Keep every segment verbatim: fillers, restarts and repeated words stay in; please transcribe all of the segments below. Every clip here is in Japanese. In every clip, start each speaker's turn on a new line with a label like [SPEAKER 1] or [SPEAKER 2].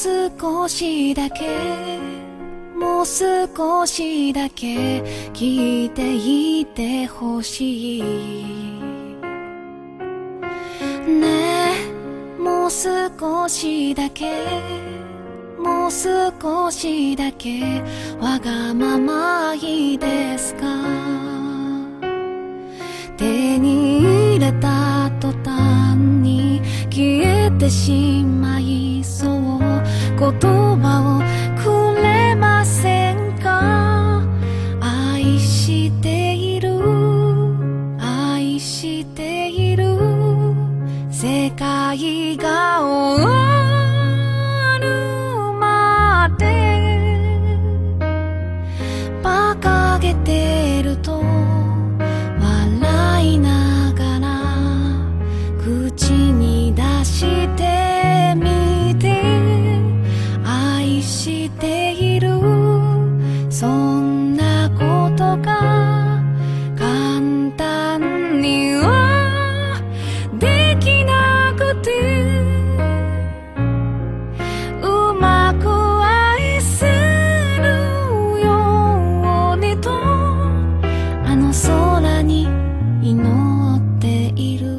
[SPEAKER 1] 少しだけもう少しだけ聞いていてほしいねえもう少しだけもう少しだけわがままいいですか手に入れた途端に消えてしまいそう言葉をくれませんか愛している愛している世界が終わるまで馬鹿げてると笑いながら口に出してみて愛しているそんなことが簡単にはできなくてうまく愛せるようにとあの空に祈っている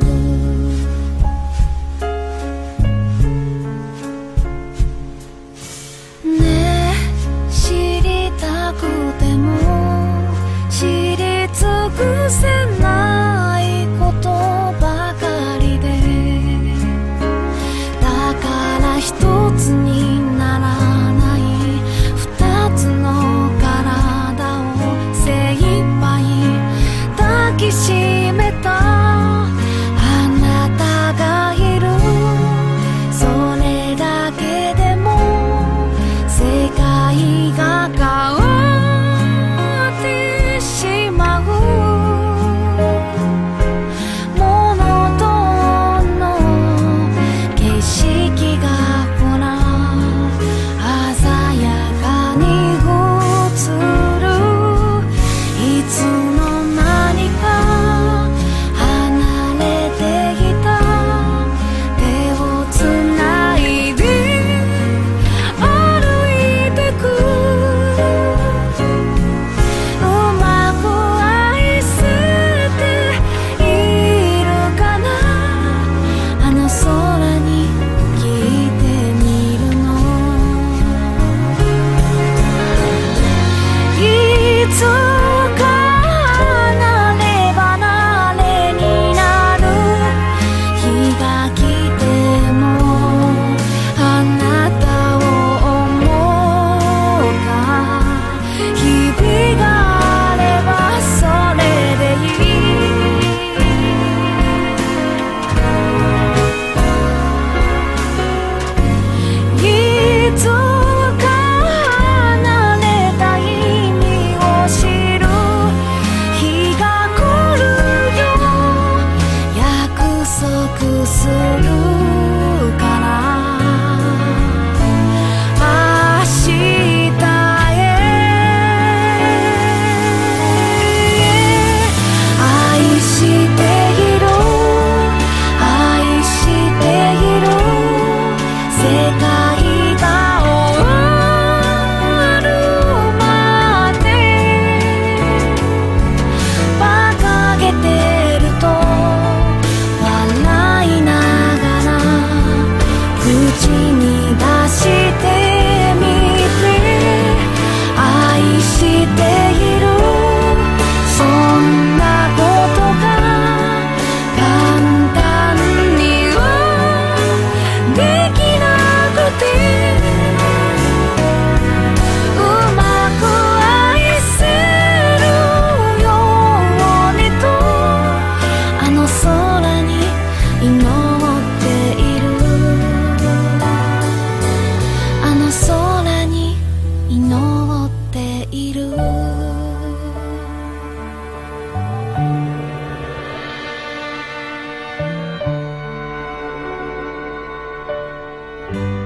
[SPEAKER 1] ねえ知りたくても知り尽くせないことばかりでだから一つにならない二つの体を精一杯抱きしめたあなたがいるそれだけでも世界が変わってしまうモノトーンの景色がほら鮮やかに映るいつの間にか離れていた手をつないで歩いてくうまく愛せているかなあの空に聞いてみるのいつか離れ離れになる日が来てもあなたを思うか日々があればそれでいいいつか離れた意味を知る日が来るよ約束するから明日へ愛している愛している世界が終わるまで馬鹿げてると笑いながら口に出してみて愛しているそんなことが簡単にはできなくてうまく愛せるようにとあの空に祈っているあの空に祈っている「